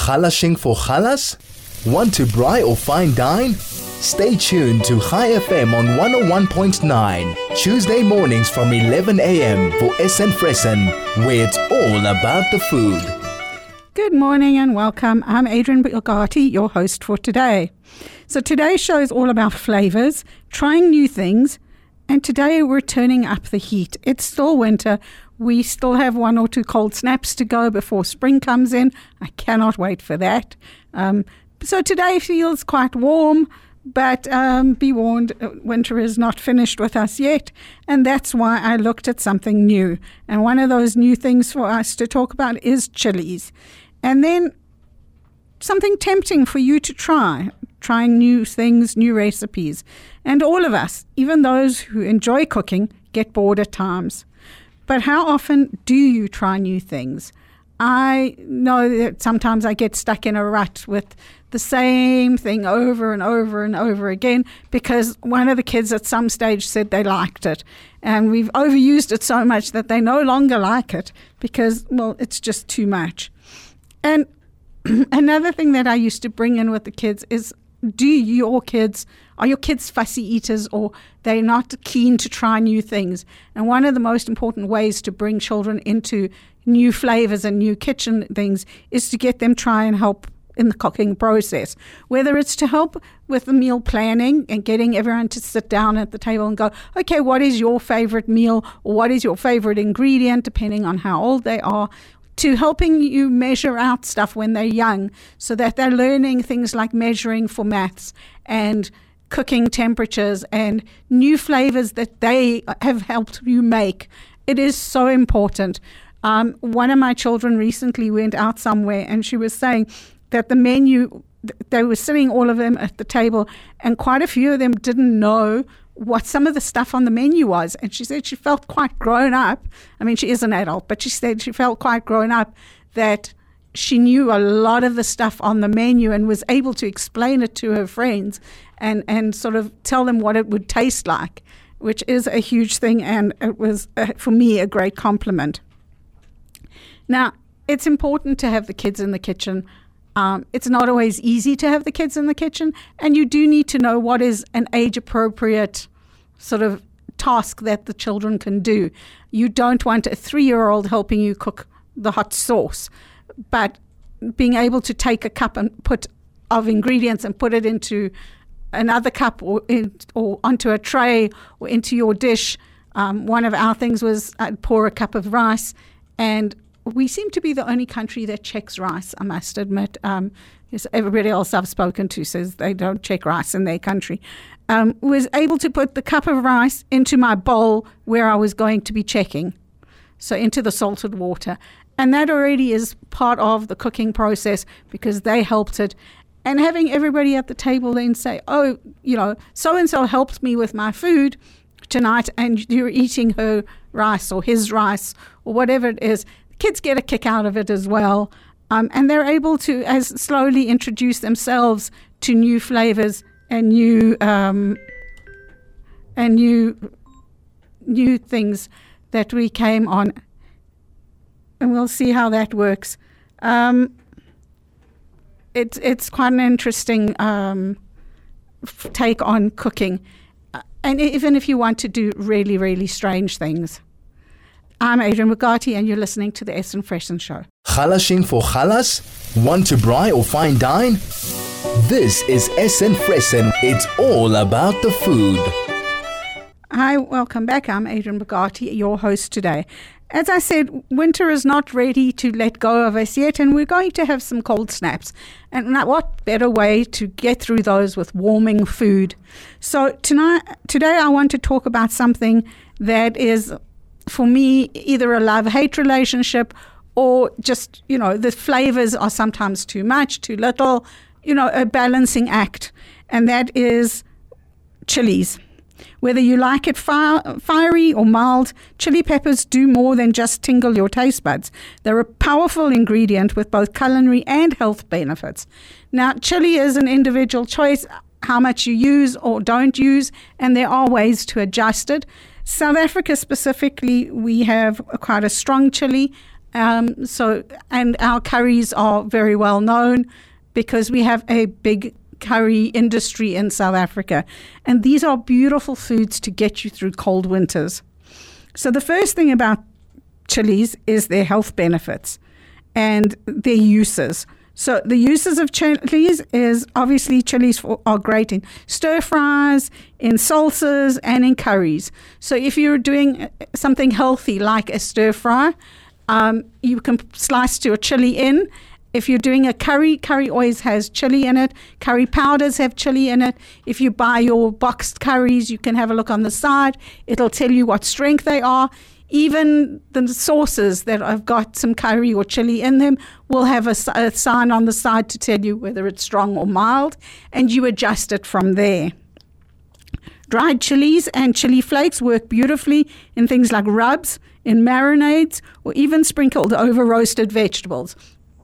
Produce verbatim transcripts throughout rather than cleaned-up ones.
Chalashing for chalas? Want to braai or fine dine? Stay tuned to Chai F M on one oh one point nine, Tuesday mornings from eleven a.m. for Essen Fressen, where it's all about the food. Good morning and welcome. I'm Adrian Bugatti, your host for today. So today's show is all about flavors, trying new things, and today we're turning up the heat. It's still winter. We still have one or two cold snaps to go before spring comes in. I cannot wait for that. Um, so today feels quite warm, but um, be warned, winter is not finished with us yet, and that's why I looked at something new. And one of those new things for us to talk about is chilies. And then something tempting for you to try, trying new things, new recipes. And all of us, even those who enjoy cooking, get bored at times. But how often do you try new things? I know that sometimes I get stuck in a rut with the same thing over and over and over again because one of the kids at some stage said they liked it. And we've overused it so much that they no longer like it because, well, it's just too much. And another thing that I used to bring in with the kids is, do your kids, are your kids fussy eaters or they're not keen to try new things? And one of the most important ways to bring children into new flavors and new kitchen things is to get them try and help in the cooking process, whether it's to help with the meal planning and getting everyone to sit down at the table and go, okay, what is your favorite meal or what is your favorite ingredient, depending on how old they are, to helping you measure out stuff when they're young so that they're learning things like measuring for maths and cooking temperatures and new flavors that they have helped you make. It is so important. Um, one of my children recently went out somewhere and she was saying that the menu, they were sitting all of them at the table and quite a few of them didn't know what some of the stuff on the menu was. And she said she felt quite grown up. I mean, she is an adult, but she said she felt quite grown up that she knew a lot of the stuff on the menu and was able to explain it to her friends and, and sort of tell them what it would taste like, which is a huge thing. And it was, uh, for me, a great compliment. Now, it's important to have the kids in the kitchen. Um, it's not always easy to have the kids in the kitchen, and you do need to know what is an age-appropriate sort of task that the children can do. You don't want a three-year-old helping you cook the hot sauce, but being able to take a cup and put of ingredients and put it into another cup or in, or onto a tray or into your dish. Um, one of our things was I'd pour a cup of rice, and we seem to be the only country that checks rice, I must admit. Um, yes, everybody else I've spoken to says they don't check rice in their country. Um, was able to put the cup of rice into my bowl where I was going to be checking, so into the salted water. And that already is part of the cooking process because they helped it. And having everybody at the table then say, oh, you know, so-and-so helped me with my food tonight and you're eating her rice or his rice or whatever it is. Kids get a kick out of it as well, um, and they're able to as slowly introduce themselves to new flavors and new um, and new new things that we came on, and we'll see how that works. Um, it's it's quite an interesting um, f- take on cooking, uh, and even if you want to do really really strange things. I'm Adrian Bugatti, and you're listening to the Essen Fressen Show. Chalashing for chalas? Want to braai or fine dine? This is Essen Fressen. It's all about the food. Hi, welcome back. I'm Adrian Bugatti, your host today. As I said, winter is not ready to let go of us yet, and we're going to have some cold snaps. And what better way to get through those with warming food? So tonight, today I want to talk about something that is, for me, either a love-hate relationship or just, you know, the flavors are sometimes too much, too little, you know, a balancing act. And that is chilies. Whether you like it fire, fiery or mild, chili peppers do more than just tingle your taste buds. They're a powerful ingredient with both culinary and health benefits. Now, chili is an individual choice, how much you use or don't use, and there are ways to adjust it. South Africa specifically, we have quite a strong chili. Um, so, and our curries are very well known because we have a big curry industry in South Africa. And these are beautiful foods to get you through cold winters. So the first thing about chilies is their health benefits and their uses. So the uses of chilies is obviously chilies for, are great in stir fries, in salsas, and in curries. So if you're doing something healthy like a stir fry, um, you can slice to a chili in. If you're doing a curry, curry always has chili in it. Curry powders have chili in it. If you buy your boxed curries, you can have a look on the side. It'll tell you what strength they are. Even the sauces that have got some curry or chili in them will have a, a sign on the side to tell you whether it's strong or mild, and you adjust it from there. Dried chilies and chili flakes work beautifully in things like rubs, in marinades, or even sprinkled over roasted vegetables.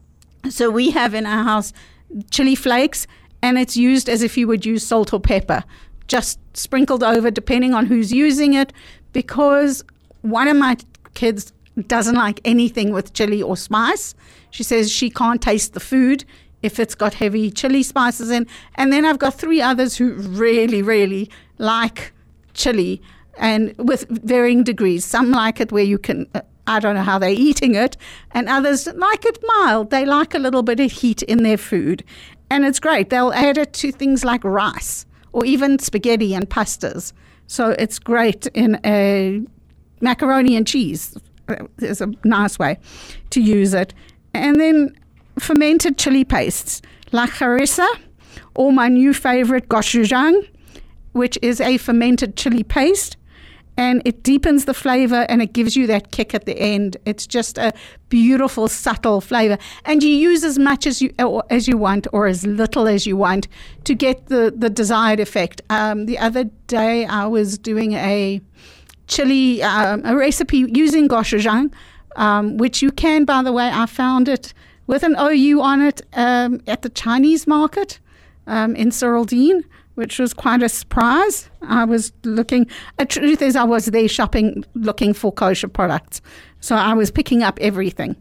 So we have in our house chili flakes, and it's used as if you would use salt or pepper, just sprinkled over depending on who's using it, because one of my kids doesn't like anything with chili or spice. She says she can't taste the food if it's got heavy chili spices in. And then I've got three others who really, really like chili, and with varying degrees. Some like it where you can, uh, I don't know how they're eating it, and others like it mild. They like a little bit of heat in their food. And it's great. They'll add it to things like rice or even spaghetti and pastas. So it's great in a macaroni and cheese is a nice way to use it. And then fermented chili pastes like harissa, or my new favorite gochujang, which is a fermented chili paste, and it deepens the flavor and it gives you that kick at the end. It's just a beautiful, subtle flavor, and you use as much as you as you want or as little as you want to get the the desired effect. Um, the other day I was doing a chili, um, a recipe using gochujang, um, which you can, by the way, I found it with an O U on it um, at the Chinese market um, in Ceraldine, which was quite a surprise. I was looking, the truth is I was there shopping, looking for kosher products. So I was picking up everything.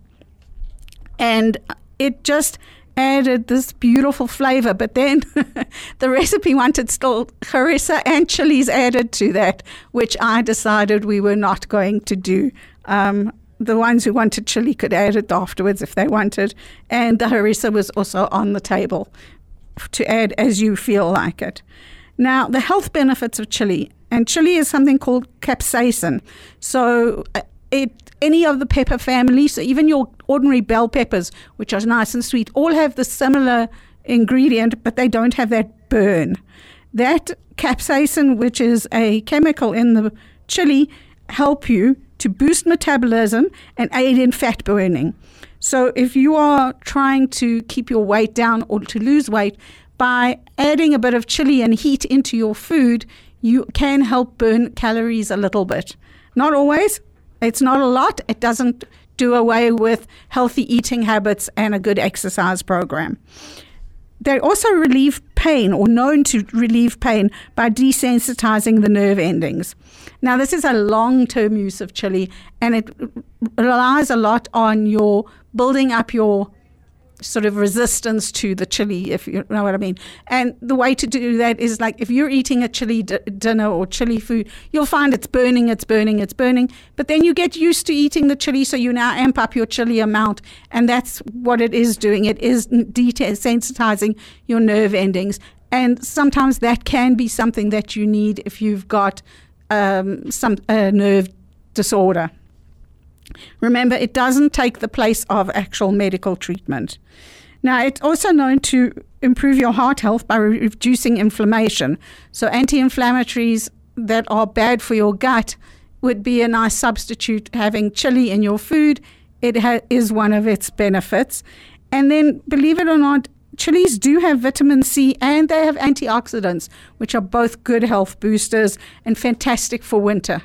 And it just added this beautiful flavor, but then the recipe wanted still harissa and chilies added to that, which I decided we were not going to do. Um, the ones who wanted chili could add it afterwards if they wanted, and the harissa was also on the table to add as you feel like it. Now, the health benefits of chili, and chili is something called capsaicin. So it any of the pepper family, so even your ordinary bell peppers, which are nice and sweet, all have the similar ingredient, but they don't have that burn. That capsaicin, which is a chemical in the chili, help you to boost metabolism and aid in fat burning. So if you are trying to keep your weight down or to lose weight, by adding a bit of chili and heat into your food, you can help burn calories a little bit. Not always. It's not a lot. It doesn't do away with healthy eating habits and a good exercise program. They also relieve pain, or known to relieve pain, by desensitizing the nerve endings. Now, this is a long-term use of chili, and it relies a lot on your building up your sort of resistance to the chili, if you know what I mean. And the way to do that is, like, if you're eating a chili d- dinner or chili food, you'll find it's burning, it's burning, it's burning. But then you get used to eating the chili, so you now amp up your chili amount. And that's what it is doing. It is desensitizing your nerve endings. And sometimes that can be something that you need if you've got um, some uh, nerve disorder. Remember, it doesn't take the place of actual medical treatment. Now, it's also known to improve your heart health by re- reducing inflammation. So anti-inflammatories that are bad for your gut would be a nice substitute. Having chili in your food, it ha- is one of its benefits. And then, believe it or not, chilies do have vitamin C and they have antioxidants, which are both good health boosters and fantastic for winter.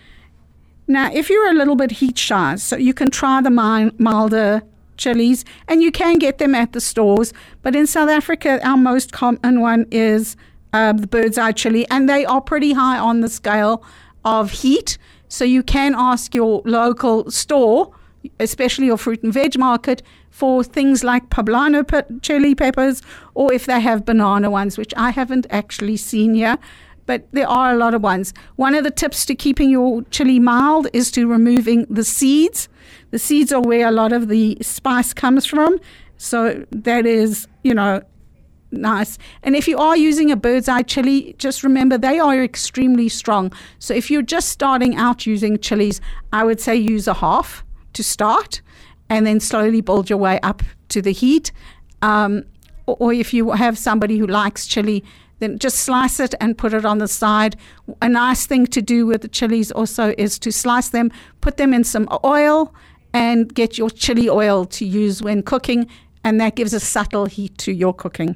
Now, if you're a little bit heat shy, so you can try the milder chilies, and you can get them at the stores. But in South Africa, our most common one is uh, the bird's eye chili, and they are pretty high on the scale of heat. So you can ask your local store especially your fruit and veg market, for things like poblano pe- chili peppers, or if they have banana ones, which I haven't actually seen here, but there are a lot of ones. One of the tips to keeping your chili mild is to removing the seeds. The seeds are where a lot of the spice comes from, so that is, you know, nice. And if you are using a bird's eye chili, just remember they are extremely strong. So if you're just starting out using chilies, I would say use a half to start and then slowly build your way up to the heat. Um, or, or if you have somebody who likes chili, then just slice it and put it on the side. A nice thing to do with the chilies also is to slice them, put them in some oil, and get your chili oil to use when cooking, and that gives a subtle heat to your cooking.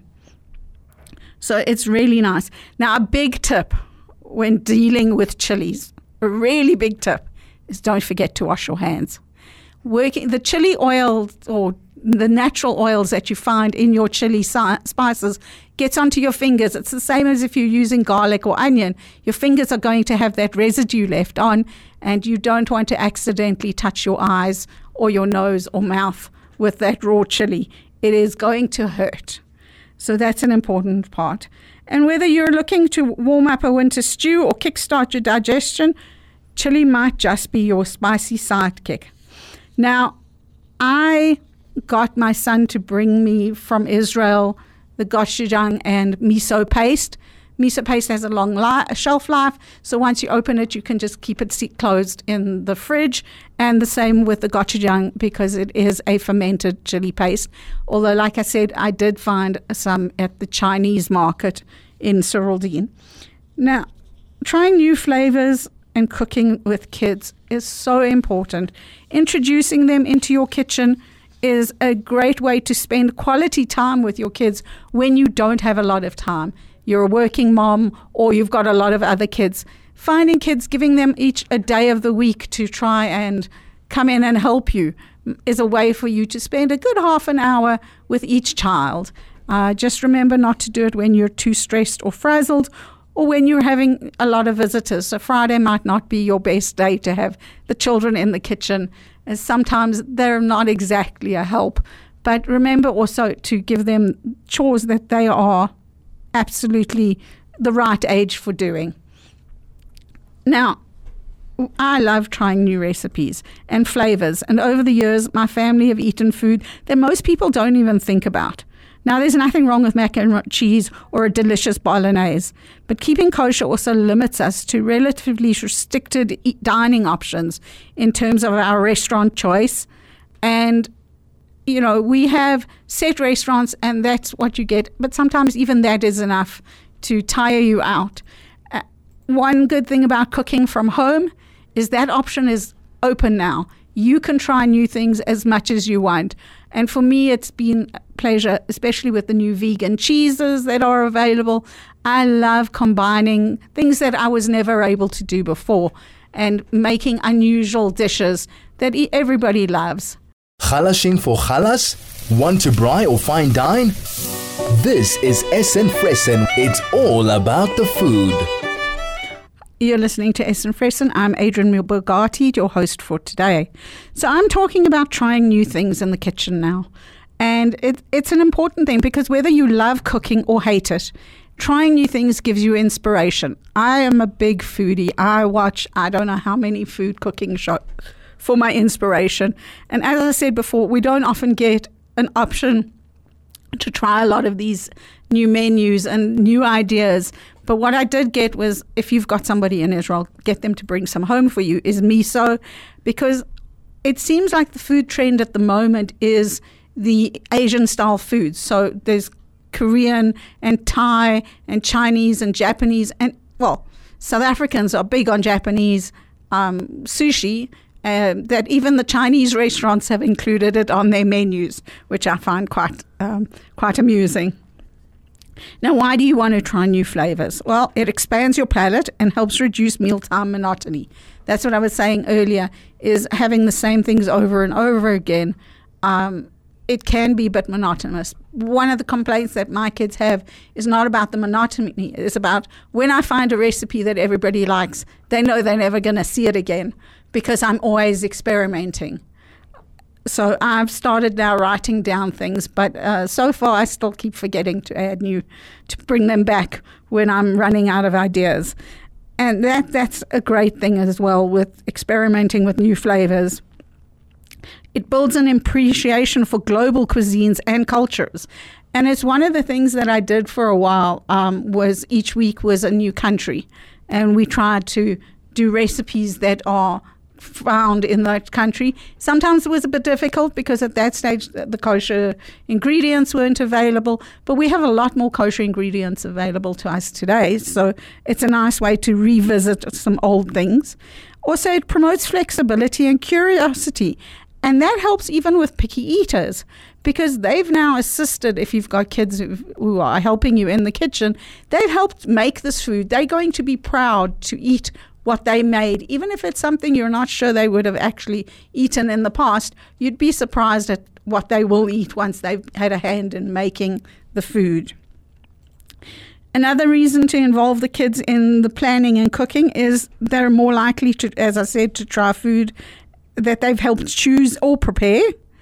So it's really nice. Now, a big tip when dealing with chilies, a really big tip, is don't forget to wash your hands. Working the chili oil or the natural oils that you find in your chili si- spices gets onto your fingers. It's the same as if you're using garlic or onion. Your fingers are going to have that residue left on, and you don't want to accidentally touch your eyes or your nose or mouth with that raw chili. It is going to hurt. So that's an important part. And whether you're looking to warm up a winter stew or kickstart your digestion, chili might just be your spicy sidekick. Now, I got my son to bring me from Israel the gochujang and miso paste. Miso paste has a long li- shelf life, so once you open it, you can just keep it seat closed in the fridge. And the same with the gochujang, because it is a fermented chili paste. Although, like I said, I did find some at the Chinese market in Cyrildene. Now, trying new flavors and cooking with kids is so important. Introducing them into your kitchen is a great way to spend quality time with your kids when you don't have a lot of time. You're a working mom or you've got a lot of other kids. Finding kids, giving them each a day of the week to try and come in and help you is a way for you to spend a good half an hour with each child. Uh, just remember not to do it when you're too stressed or frazzled, or when you're having a lot of visitors. So Friday might not be your best day to have the children in the kitchen, as sometimes they're not exactly a help. But remember also to give them chores that they are absolutely the right age for doing. Now, I love trying new recipes and flavors. And over the years, my family have eaten food that most people don't even think about. Now, there's nothing wrong with mac and cheese or a delicious bolognese, but keeping kosher also limits us to relatively restricted dining options in terms of our restaurant choice. And, you know, we have set restaurants and that's what you get, but sometimes even that is enough to tire you out. Uh, one good thing about cooking from home is that option is open now. You can try new things as much as you want. And for me, it's been a pleasure, especially with the new vegan cheeses that are available. I love combining things that I was never able to do before and making unusual dishes that everybody loves. Chalashing for chalas? Want to braai or fine dine? This is Essen Fressen. It's all about the food. You're listening to Essen Fressen. I'm Adrian Bogati, your host for today. So I'm talking about trying new things in the kitchen now. And it, it's an important thing because whether you love cooking or hate it, trying new things gives you inspiration. I am a big foodie. I watch I don't know how many food cooking shows for my inspiration. And as I said before, we don't often get an option to try a lot of these new menus and new ideas. But what I did get was, if you've got somebody in Israel, get them to bring some home for you, is miso, because it seems like the food trend at the moment is the Asian-style foods. So there's Korean and Thai and Chinese and Japanese. And, well, South Africans are big on Japanese um, sushi, uh, that even the Chinese restaurants have included it on their menus, which I find quite um, quite amusing. Now, why do you want to try new flavors? Well, it expands your palate and helps reduce mealtime monotony. That's what I was saying earlier, is having the same things over and over again. Um, it can be a bit monotonous. One of the complaints that my kids have is not about the monotony. It's about when I find a recipe that everybody likes, they know they're never going to see it again because I'm always experimenting. So I've started now writing down things, but uh, so far I still keep forgetting to add new, to bring them back when I'm running out of ideas. And that that's a great thing as well with experimenting with new flavors. It builds an appreciation for global cuisines and cultures. And it's one of the things that I did for a while um, was each week was a new country. And we tried to do recipes that are found in that country. Sometimes it was a bit difficult because at that stage the kosher ingredients weren't available, but we have a lot more kosher ingredients available to us today, so it's a nice way to revisit some old things. Also, it promotes flexibility and curiosity, and that helps even with picky eaters, because they've now assisted, if you've got kids who are helping you in the kitchen, they've helped make this food. They're going to be proud to eat what they made, even if it's something you're not sure they would have actually eaten in the past. You'd be surprised at what they will eat once they've had a hand in making the food. Another reason to involve the kids in the planning and cooking is they're more likely to, as I said, to try food that they've helped choose or prepare.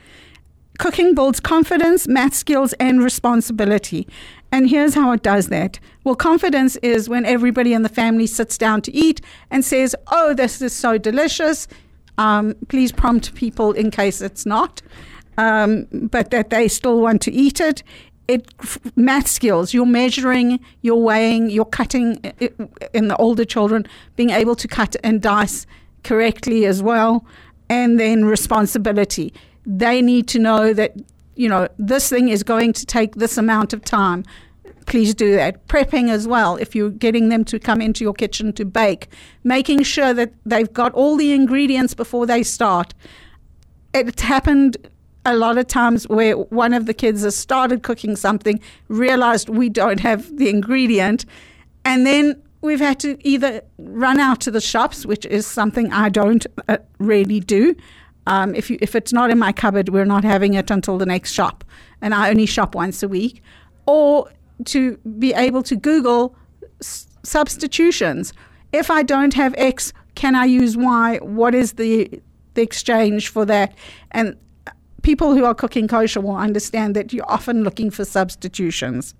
Cooking builds confidence, math skills, and responsibility. And here's how it does that. Well, confidence is when everybody in the family sits down to eat and says, oh, this is so delicious. Um, please prompt people in case it's not, um, but that they still want to eat it. It math skills, you're measuring, you're weighing, you're cutting, in the older children, being able to cut and dice correctly as well. And then responsibility. They need to know that, you know, this thing is going to take this amount of time. Please do that. Prepping as well, if you're getting them to come into your kitchen to bake, making sure that they've got all the ingredients before they start. It's happened a lot of times where one of the kids has started cooking something, realized we don't have the ingredient, and then we've had to either run out to the shops, which is something I don't uh, really do. Um, if you, if it's not in my cupboard, we're not having it until the next shop, and I only shop once a week. Or to be able to Google s- substitutions. If I don't have X, can I use Y? What is the the exchange for that? And people who are cooking kosher will understand that you're often looking for substitutions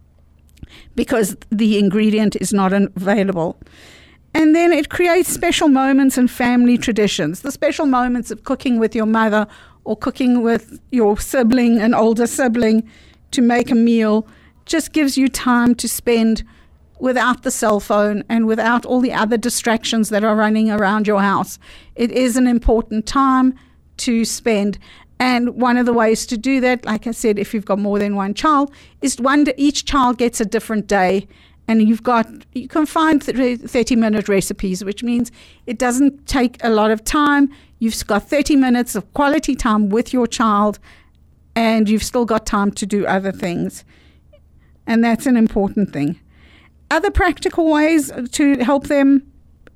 because the ingredient is not available. And then it creates special moments and family traditions. The special moments of cooking with your mother or cooking with your sibling, an older sibling, to make a meal just gives you time to spend without the cell phone and without all the other distractions that are running around your house. It is an important time to spend. And one of the ways to do that, like I said, if you've got more than one child, is one each child gets a different day. And you've got, you can find thirty-minute recipes, which means it doesn't take a lot of time. You've got thirty minutes of quality time with your child, and you've still got time to do other things. And that's an important thing. Other practical ways to help them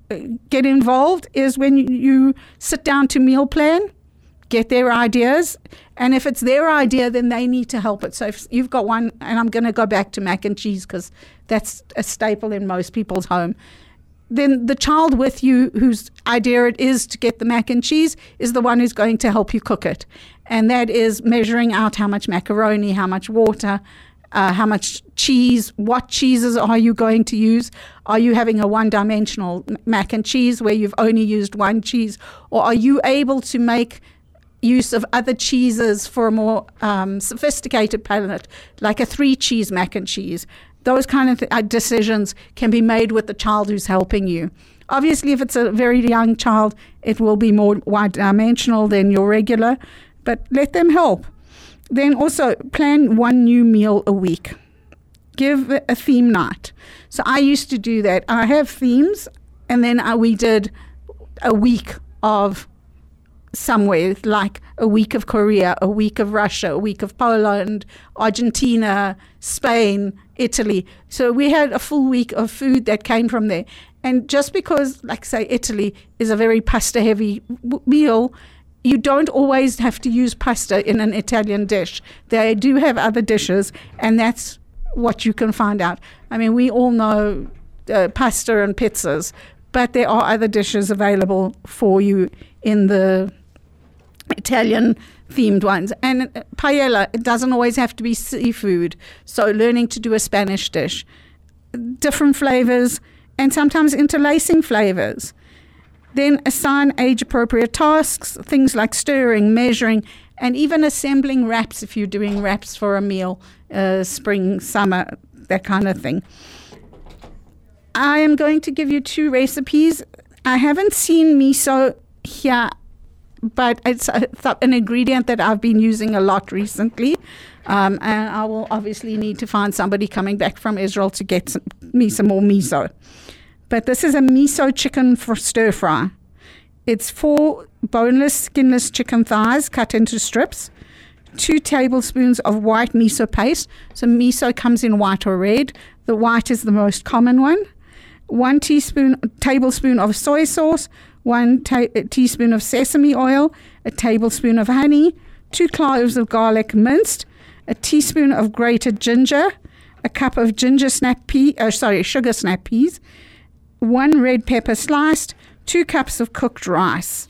get involved is when you sit down to meal plan, get their ideas. And if it's their idea, then they need to help it. So if you've got one, and I'm going to go back to mac and cheese because that's a staple in most people's home, then the child with you whose idea it is to get the mac and cheese is the one who's going to help you cook it. And that is measuring out how much macaroni, how much water, uh, how much cheese, what cheeses are you going to use? Are you having a one-dimensional mac and cheese where you've only used one cheese? Or are you able to make use of other cheeses for a more um, sophisticated palate, like a three-cheese mac and cheese? Those kind of th- uh, decisions can be made with the child who's helping you. Obviously, if it's a very young child, it will be more one-dimensional than your regular, but let them help. Then also plan one new meal a week. Give a theme night. So I used to do that. I have themes, and then uh, we did a week of somewhere, like a week of Korea, a week of Russia, a week of Poland, Argentina, Spain, Italy. So we had a full week of food that came from there. And just because, like say, Italy is a very pasta-heavy w- meal, you don't always have to use pasta in an Italian dish. They do have other dishes, and that's what you can find out. I mean, we all know uh, pasta and pizzas, but there are other dishes available for you in the Italian themed ones. And paella, it doesn't always have to be seafood. So learning to do a Spanish dish. Different flavors and sometimes interlacing flavors. Then assign age-appropriate tasks, things like stirring, measuring, and even assembling wraps if you're doing wraps for a meal, uh, spring, summer, that kind of thing. I am going to give you two recipes. I haven't seen miso here, but it's a, an ingredient that I've been using a lot recently. Um, and I will obviously need to find somebody coming back from Israel to get some, me some more miso. But this is a miso chicken for stir fry. It's four boneless, skinless chicken thighs cut into strips, two tablespoons of white miso paste. So miso comes in white or red. The white is the most common one. One teaspoon, tablespoon of soy sauce, one ta- teaspoon of sesame oil, a tablespoon of honey, two cloves of garlic minced, a teaspoon of grated ginger, a cup of ginger snap pea, uh, sorry, sugar snap peas, one red pepper sliced, two cups of cooked rice.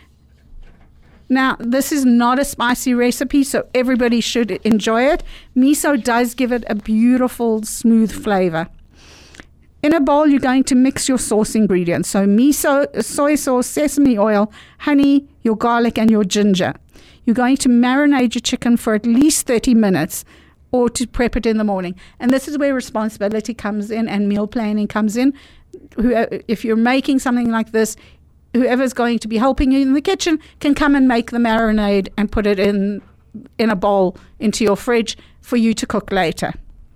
Now, this is not a spicy recipe, so everybody should enjoy it. Miso does give it a beautiful, smooth flavor. In a bowl, you're going to mix your sauce ingredients. So miso, soy sauce, sesame oil, honey, your garlic, and your ginger. You're going to marinate your chicken for at least thirty minutes or to prep it in the morning. And this is where responsibility comes in and meal planning comes in. If you're making something like this, whoever's going to be helping you in the kitchen can come and make the marinade and put it in in a bowl into your fridge for you to cook later.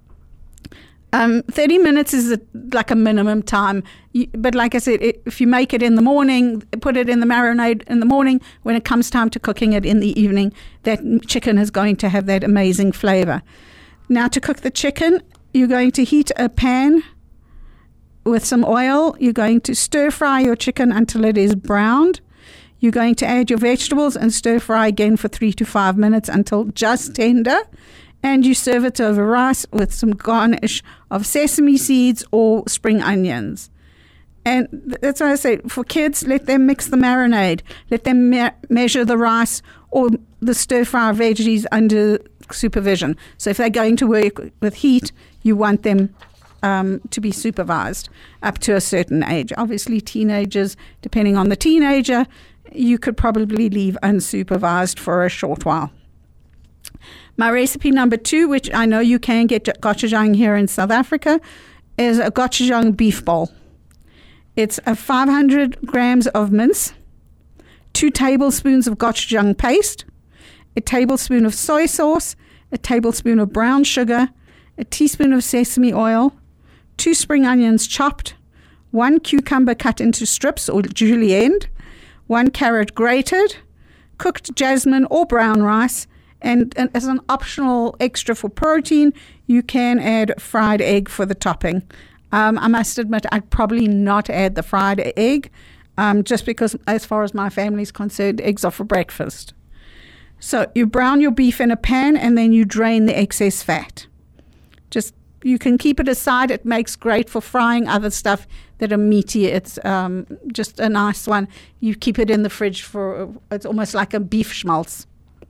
Um, thirty minutes is a, like a minimum time. You, but like I said, it, if you make it in the morning, put it in the marinade in the morning, when it comes time to cooking it in the evening, that chicken is going to have that amazing flavor. Now to cook the chicken, you're going to heat a pan with some oil. You're going to stir fry your chicken until it is browned. You're going to add your vegetables and stir fry again for three to five minutes until just tender. And you serve it over rice with some garnish of sesame seeds or spring onions. And that's why I say, for kids, let them mix the marinade. Let them me- measure the rice or the stir-fry veggies under supervision. So if they're going to work with heat, you want them um, to be supervised up to a certain age. Obviously, teenagers, depending on the teenager, you could probably leave unsupervised for a short while. My recipe number two, which I know you can get gochujang here in South Africa, is a gochujang beef bowl. It's a five hundred grams of mince, two tablespoons of gochujang paste, a tablespoon of soy sauce, a tablespoon of brown sugar, a teaspoon of sesame oil, two spring onions chopped, one cucumber cut into strips or julienne, one carrot grated, cooked jasmine or brown rice, and, and as an optional extra for protein, you can add fried egg for the topping. Um, I must admit, I'd probably not add the fried egg, um, just because as far as my family is concerned, eggs are for breakfast. So you brown your beef in a pan and then you drain the excess fat. Just, you can keep it aside. It makes great for frying other stuff that are meaty. It's um, just a nice one. You keep it in the fridge for, it's almost like a beef schmaltz.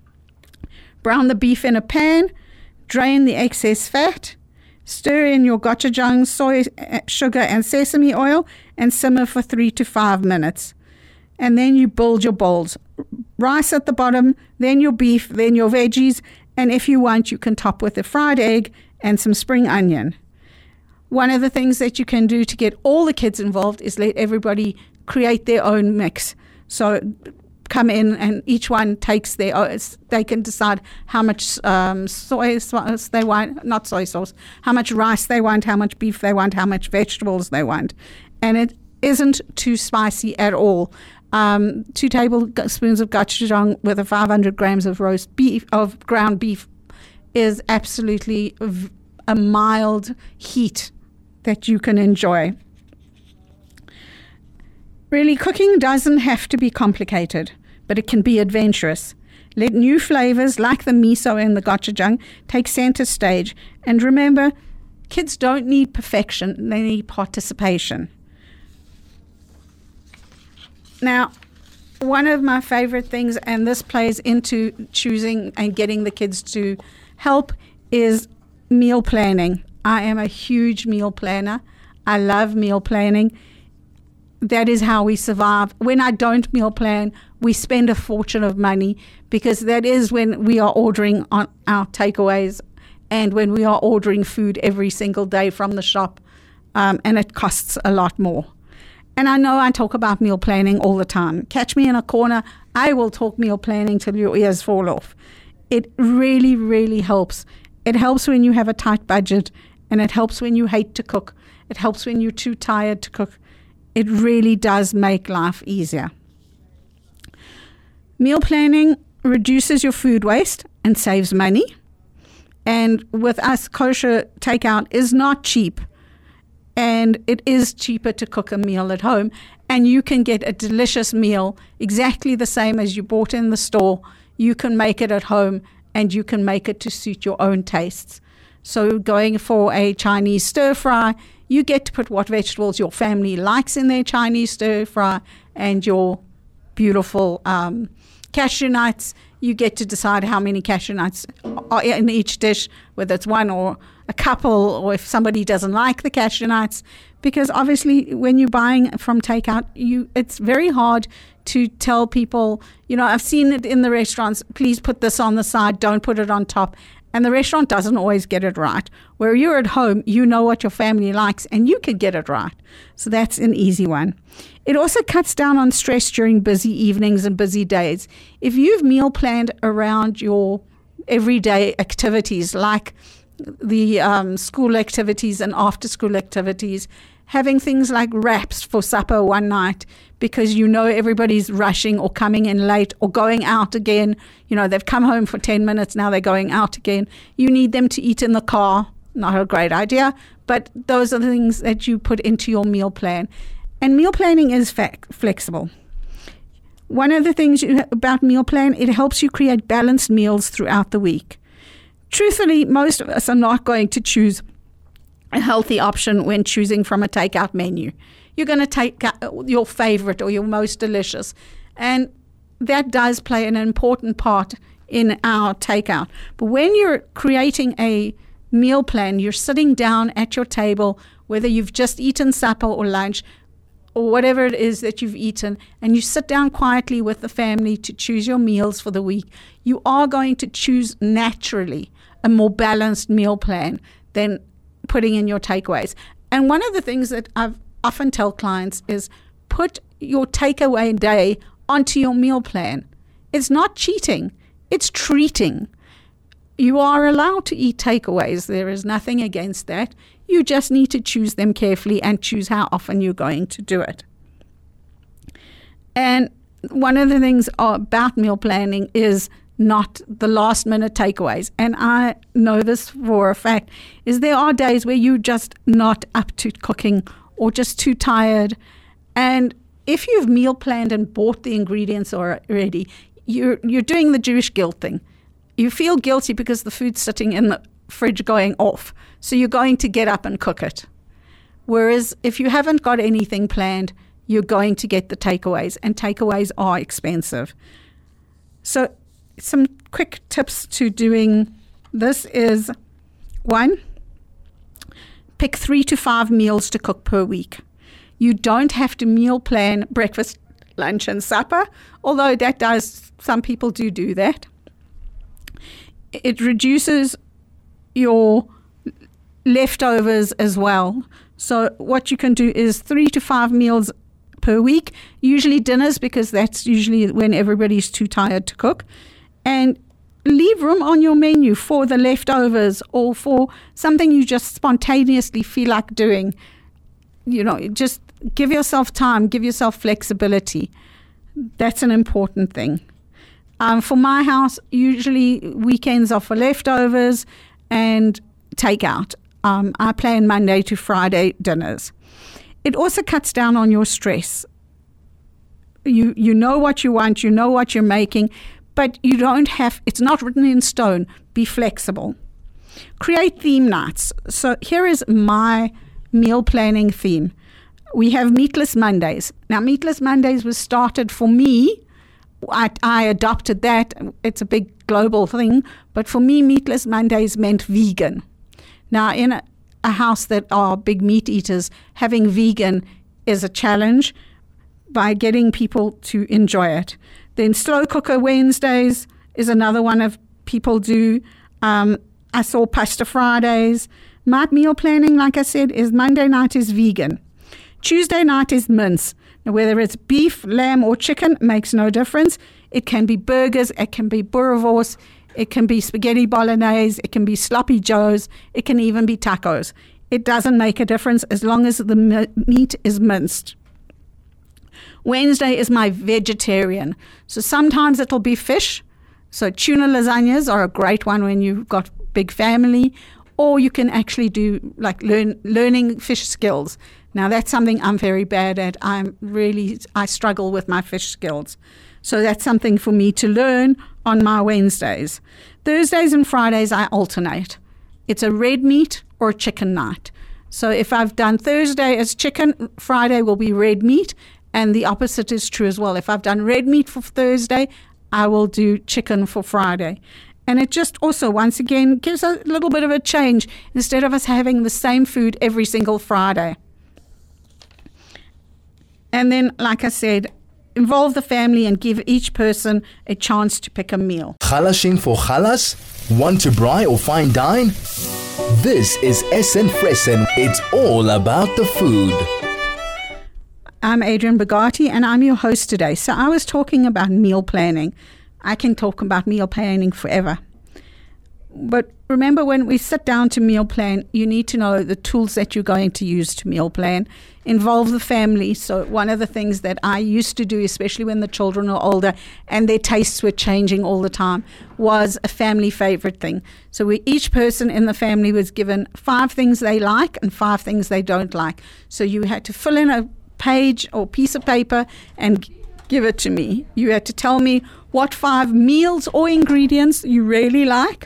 Brown the beef in a pan, drain the excess fat, stir in your gochujang, soy, sugar, and sesame oil, and simmer for three to five minutes. And then you build your bowls. Rice at the bottom, then your beef, then your veggies, and if you want, you can top with a fried egg and some spring onion. One of the things that you can do to get all the kids involved is let everybody create their own mix. So come in and each one takes their own, they can decide how much um, soy sauce they want, not soy sauce, how much rice they want, how much beef they want, how much vegetables they want. And it isn't too spicy at all. Um, two tablespoons of gochujang with a five hundred grams of roast beef, of ground beef, is absolutely a mild heat that you can enjoy. Really, cooking doesn't have to be complicated, but it can be adventurous. Let new flavors like the miso and the gochujang take center stage. And remember, kids don't need perfection, they need participation. Now, one of my favorite things, and this plays into choosing and getting the kids to help, is meal planning. I am a huge meal planner. I love meal planning. That is how we survive. When I don't meal plan, we spend a fortune of money, because that is when we are ordering on our takeaways and when we are ordering food every single day from the shop, um, and it costs a lot more. And I know I talk about meal planning all the time. Catch me in a corner, I will talk meal planning till your ears fall off. It really, really helps. It helps when you have a tight budget, and it helps when you hate to cook. It helps when you're too tired to cook. It really does make life easier. Meal planning reduces your food waste and saves money. And with us, kosher takeout is not cheap. And it is cheaper to cook a meal at home. And you can get a delicious meal exactly the same as you bought in the store. You can make it at home, and you can make it to suit your own tastes. So going for a Chinese stir fry, you get to put what vegetables your family likes in their Chinese stir fry, and your beautiful um, cashew nuts. You get to decide how many cashew nuts are in each dish, whether it's one or a couple, or if somebody doesn't like the cashew nuts. Because obviously when you're buying from takeout, you it's very hard to tell people, you know, I've seen it in the restaurants, please put this on the side, don't put it on top. And the restaurant doesn't always get it right. Where you're at home, you know what your family likes, and you can get it right. So that's an easy one. It also cuts down on stress during busy evenings and busy days. If you've meal planned around your everyday activities, like the um, school activities and after-school activities, having things like wraps for supper one night because you know everybody's rushing or coming in late or going out again. You know, they've come home for ten minutes, now they're going out again. You need them to eat in the car. Not a great idea, but those are the things that you put into your meal plan. And meal planning is fa- flexible. One of the things you, about meal plan, it helps you create balanced meals throughout the week. Truthfully, most of us are not going to choose a healthy option when choosing from a takeout menu. You're going to take your favorite or your most delicious. And that does play an important part in our takeout. But when you're creating a meal plan, you're sitting down at your table, whether you've just eaten supper or lunch, or whatever it is that you've eaten, and you sit down quietly with the family to choose your meals for the week, you are going to choose naturally a more balanced meal plan than putting in your takeaways. And one of the things that I've often tell clients is put your takeaway day onto your meal plan. It's not cheating, it's treating. You are allowed to eat takeaways. There is nothing against that. You just need to choose them carefully and choose how often you're going to do it. And one of the things about meal planning is not the last minute takeaways. And I know this for a fact, is there are days where you're just not up to cooking or just too tired. And if you've meal planned and bought the ingredients already, you're you're doing the Jewish guilt thing. You feel guilty because the food's sitting in the fridge going off. So you're going to get up and cook it. Whereas if you haven't got anything planned, you're going to get the takeaways, and takeaways are expensive. So some quick tips to doing this is, one, pick three to five meals to cook per week. You don't have to meal plan breakfast, lunch, and supper, although that does, some people do do that. It reduces your leftovers as well. So what you can do is three to five meals per week, usually dinners, because that's usually when everybody's too tired to cook. And leave room on your menu for the leftovers or for something you just spontaneously feel like doing. You know, just give yourself time, give yourself flexibility. That's an important thing. Um, for my house, usually weekends are for leftovers and takeout. Um, I plan Monday to Friday dinners. It also cuts down on your stress. You you know what you want, you know what you're making, but you don't have, it's not written in stone. Be flexible. Create theme nights. So here is my meal planning theme. We have Meatless Mondays. Now, Meatless Mondays was started for me I, I adopted that. It's a big global thing. But for me, Meatless Mondays meant vegan. Now, in a, a house that are big meat eaters, having vegan is a challenge by getting people to enjoy it. Then Slow Cooker Wednesdays is another one of people do. Um, I saw Pasta Fridays. My meal planning, like I said, is Monday night is vegan. Tuesday night is mince. Now, whether it's beef, lamb, or chicken, makes no difference. It can be burgers, it can be boerewors, it can be spaghetti bolognese, it can be sloppy joes, it can even be tacos. It doesn't make a difference as long as the meat is minced. Wednesday is my vegetarian. So sometimes it'll be fish. So tuna lasagnas are a great one when you've got big family. Or you can actually do like learn learning fish skills. Now that's something I'm very bad at. I'm really, I struggle with my fish skills. So that's something for me to learn on my Wednesdays. Thursdays and Fridays I alternate. It's a red meat or a chicken night. So if I've done Thursday as chicken, Friday will be red meat. And the opposite is true as well. If I've done red meat for Thursday, I will do chicken for Friday. And it just also, once again, gives a little bit of a change instead of us having the same food every single Friday. And then, like I said, involve the family and give each person a chance to pick a meal. Chalashin for chalas? Want to braai or fine dine? This is S N Fressen. It's all about the food. I'm Adrian Bogati and I'm your host today. So I was talking about meal planning. I can talk about meal planning forever. But remember, when we sit down to meal plan, you need to know the tools that you're going to use to meal plan. Involve the family. So one of the things that I used to do, especially when the children were older and their tastes were changing all the time, was a family favorite thing. So we, each person in the family was given five things they like and five things they don't like. So you had to fill in a page or piece of paper and give it to me. You had to tell me what five meals or ingredients you really like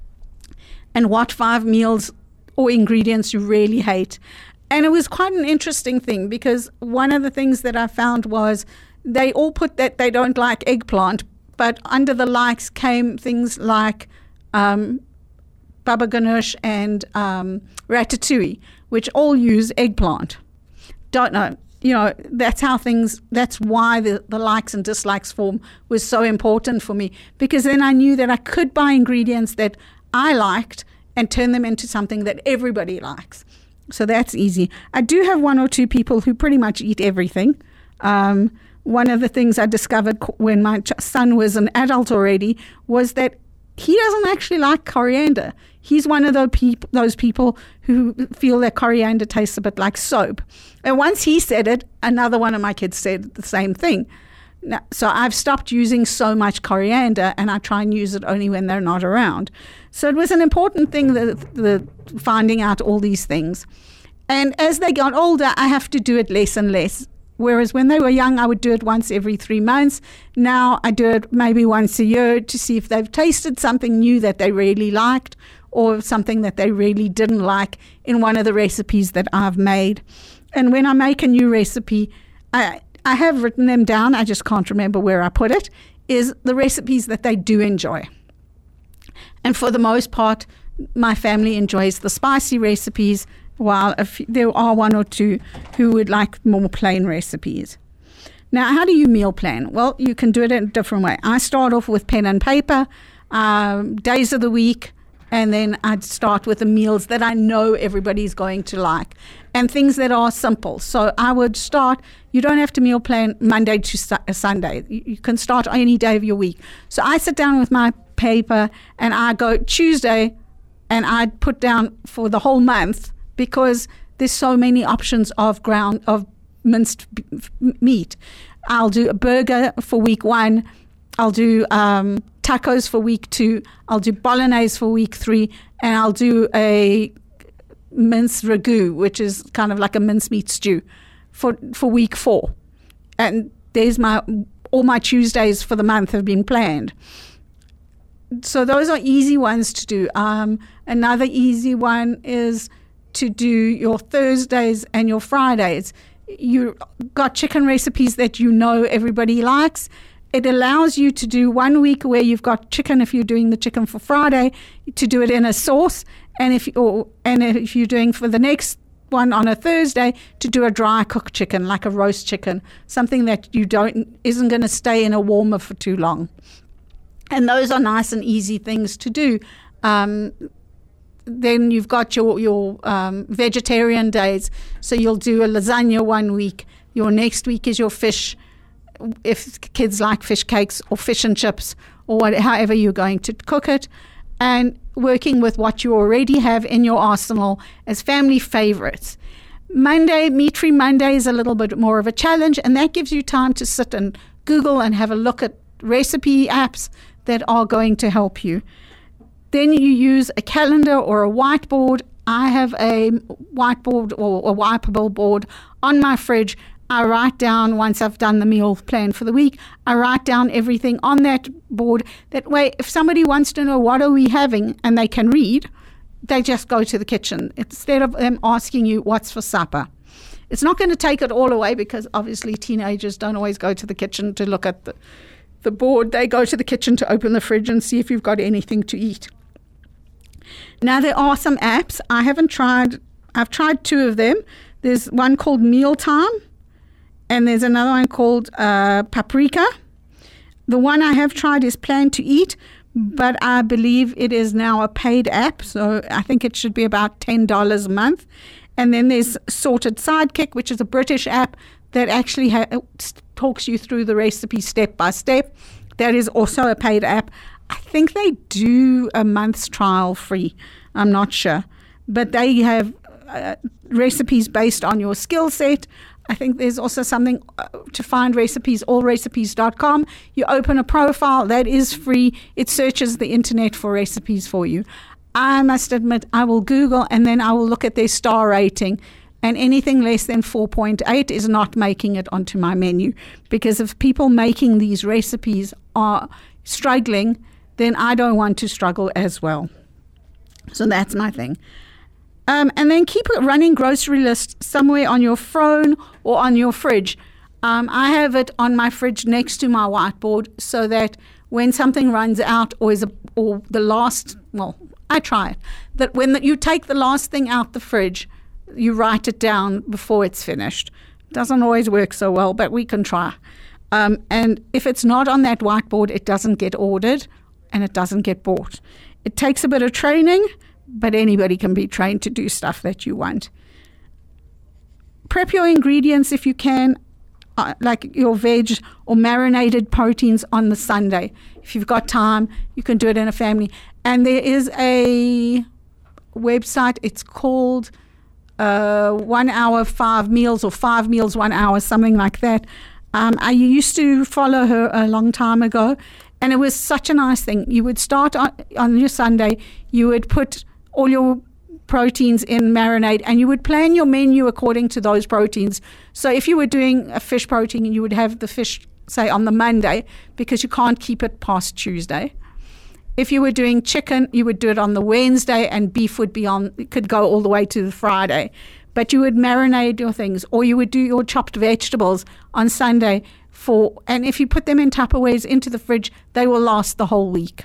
and what five meals or ingredients you really hate. And it was quite an interesting thing because one of the things that I found was they all put that they don't like eggplant, but under the likes came things like um, baba ganoush and um, ratatouille, which all use eggplant. Don't know. You know, that's how things, that's why the, the likes and dislikes form was so important for me, because then I knew that I could buy ingredients that I liked and turn them into something that everybody likes. So that's easy. I do have one or two people who pretty much eat everything. Um, one of the things I discovered when my son was an adult already was that he doesn't actually like coriander. He's one of those people, those people who feel that coriander tastes a bit like soap. And once he said it, another one of my kids said the same thing. Now, so I've stopped using so much coriander, and I try and use it only when they're not around. So it was an important thing, that the finding out all these things. And as they got older, I have to do it less and less. Whereas when they were young, I would do it once every three months. Now I do it maybe once a year to see if they've tasted something new that they really liked or something that they really didn't like in one of the recipes that I've made. And when I make a new recipe, I, I have written them down, I just can't remember where I put it, is the recipes that they do enjoy. And for the most part, my family enjoys the spicy recipes, while a few, there are one or two who would like more plain recipes. Now, how do you meal plan? Well, you can do it in a different way. I start off with pen and paper, um, days of the week, and then I'd start with the meals that I know everybody's going to like and things that are simple. So I would start, you don't have to meal plan Monday to su- Sunday. You, you can start any day of your week. So I sit down with my paper and I go Tuesday and I'd put down for the whole month, because there's so many options of ground of minced b- meat. I'll do a burger for week one. I'll do um, tacos for week two. I'll do bolognese for week three, and I'll do a minced ragu, which is kind of like a mincemeat stew, for for week four. And there's my all my Tuesdays for the month have been planned. So those are easy ones to do. Um, another easy one is to do your Thursdays and your Fridays. You got chicken recipes that you know everybody likes. it allows you to do one week where you've got chicken, if you're doing the chicken for Friday, to do it in a sauce, and if or and if you're doing for the next one on a Thursday, to do a dry cooked chicken, like a roast chicken, something that you don't isn't going to stay in a warmer for too long. And those are nice and easy things to do. Um, then you've got your your um, vegetarian days, so you'll do a lasagna one week. Your next week is your fish, if kids like fish cakes or fish and chips or what, however you're going to cook it, and working with what you already have in your arsenal as family favorites. Monday, Meat-Free Monday, is a little bit more of a challenge, and that gives you time to sit and Google and have a look at recipe apps that are going to help you. Then you use a calendar or a whiteboard. I have a whiteboard or a wipeable board on my fridge. I write down, once I've done the meal plan for the week, I write down everything on that board. That way, if somebody wants to know what are we having and they can read, they just go to the kitchen instead of them asking you what's for supper. It's not going to take it all away, because obviously teenagers don't always go to the kitchen to look at the, the board. They go to the kitchen to open the fridge and see if you've got anything to eat. Now, there are some apps. I haven't tried, I've tried two of them. There's one called Mealtime, and there's another one called uh, Paprika. The one I have tried is Plan to Eat, but I believe it is now a paid app, so I think it should be about ten dollars a month. And then there's Sorted Sidekick, which is a British app that actually ha- talks you through the recipe step by step. That is also a paid app. I think they do a month's trial free. I'm not sure. But they have uh, recipes based on your skill set. I think there's also something uh, to find recipes, all recipes dot com. You open a profile, that is free. It searches the internet for recipes for you. I must admit, I will Google and then I will look at their star rating. And anything less than four point eight is not making it onto my menu. Because if people making these recipes are struggling, then I don't want to struggle as well. So that's my thing. Um, and then keep a running grocery list somewhere on your phone or on your fridge. Um, I have it on my fridge next to my whiteboard, so that when something runs out or is a, or the last, well, I try it, that when the, you take the last thing out the fridge, you write it down before it's finished. Doesn't always work so well, but we can try. Um, and if it's not on that whiteboard, it doesn't get ordered and it doesn't get bought. It takes a bit of training, but anybody can be trained to do stuff that you want. Prep your ingredients if you can, uh, like your veg or marinated proteins on the Sunday. If you've got time, you can do it in a family. And there is a website, it's called uh, One Hour Five Meals, or Five Meals One Hour, something like that. Um, I used to follow her a long time ago, and it was such a nice thing. You would start on, on your Sunday, you would put all your proteins in marinade, and you would plan your menu according to those proteins. So if you were doing a fish protein, you would have the fish, say, on the Monday, because you can't keep it past Tuesday. If you were doing chicken, you would do it on the Wednesday, and beef would be on, it could go all the way to the Friday. But you would marinate your things, or you would do your chopped vegetables on Sunday for, and if you put them in Tupperwares into the fridge, they will last the whole week.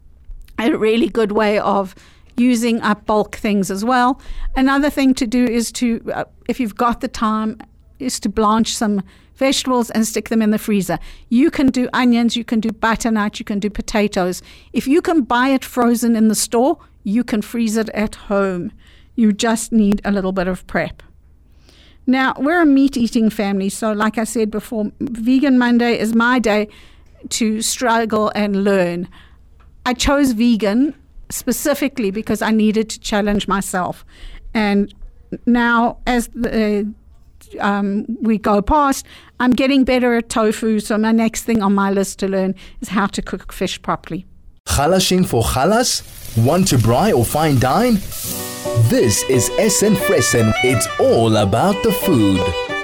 A really good way of using up bulk things as well. Another thing to do is to, uh, if you've got the time, is to blanch some vegetables and stick them in the freezer. You can do onions, you can do butternut, you can do potatoes. If you can buy it frozen in the store, you can freeze it at home. You just need a little bit of prep. Now, we're a meat-eating family, so like I said before, Vegan Monday is my day to struggle and learn. I chose vegan specifically because I needed to challenge myself. And now, as the, um, we go past, I'm getting better at tofu, so my next thing on my list to learn is how to cook fish properly. Chalashing for chalas? Want to braai or fine dine? This is S N Fressen. It's all about the food.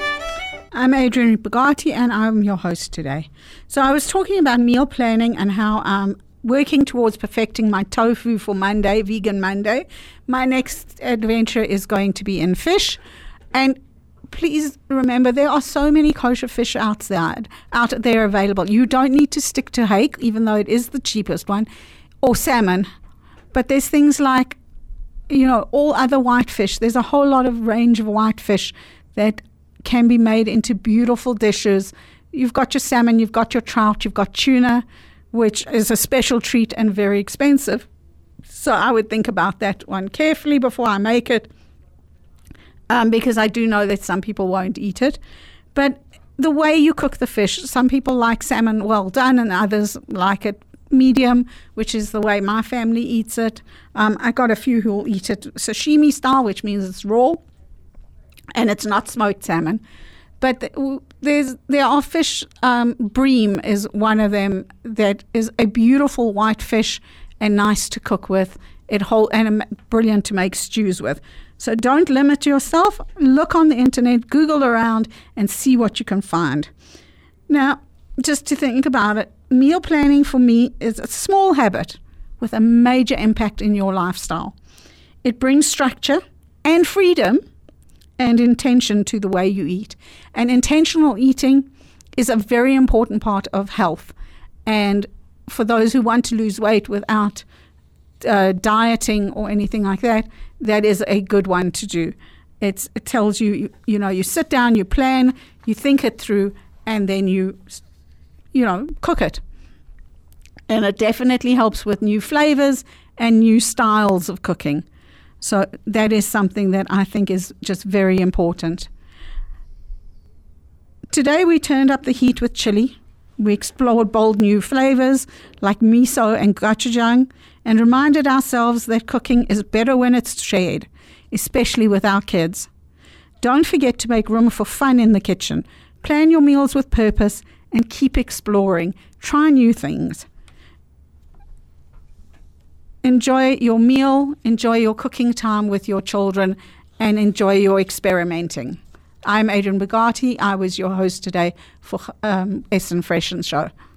I'm Adrian Bugatti, and I'm your host today. So I was talking about meal planning and how I'm working towards perfecting my tofu for Monday, Vegan Monday. My next adventure is going to be in fish. And please remember there are so many kosher fish outside, out there available. You don't need to stick to hake, even though it is the cheapest one, or salmon. But there's things like, you know, all other white fish. There's a whole lot of range of white fish that can be made into beautiful dishes. You've got your salmon, you've got your trout, you've got tuna, which is a special treat and very expensive. So I would think about that one carefully before I make it, um, because I do know that some people won't eat it. But the way you cook the fish, some people like salmon well done and others like it medium, which is the way my family eats it. Um, I got a few who will eat it sashimi style, which means it's raw and it's not smoked salmon. But there's there are fish, um, bream is one of them that is a beautiful white fish and nice to cook with. It whole and brilliant to make stews with. So don't limit yourself. Look on the internet, Google around, and see what you can find. Now, just to think about it, meal planning for me is a small habit with a major impact in your lifestyle. It brings structure and freedom and intention to the way you eat. And intentional eating is a very important part of health. And for those who want to lose weight without uh, dieting or anything like that, that is a good one to do. It's, it tells you, you, you know, you sit down, you plan, you think it through, and then you, you know, cook it. And it definitely helps with new flavors and new styles of cooking. So that is something that I think is just very important. Today we turned up the heat with chili. We explored bold new flavors like miso and gochujang and reminded ourselves that cooking is better when it's shared, especially with our kids. Don't forget to make room for fun in the kitchen. Plan your meals with purpose and keep exploring. Try new things. Enjoy your meal, enjoy your cooking time with your children, and enjoy your experimenting. I'm Adrian Bugatti. I was your host today for um, Essen Freshen Show.